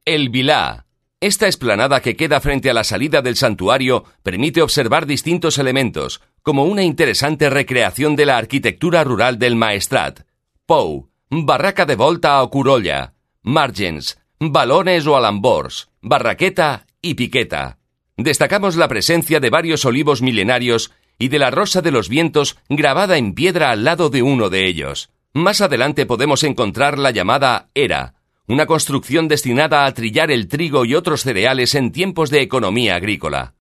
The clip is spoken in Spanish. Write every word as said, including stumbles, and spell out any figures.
El Vilá. Esta explanada que queda frente a la salida del santuario permite observar distintos elementos, como una interesante recreación de la arquitectura rural del Maestrat. Pou, barraca de volta o curolla, margens, balones o alambors, barraqueta y piqueta. Destacamos la presencia de varios olivos milenarios y de la rosa de los vientos grabada en piedra al lado de uno de ellos. Más adelante podemos encontrar la llamada era, una construcción destinada a trillar el trigo y otros cereales en tiempos de economía agrícola.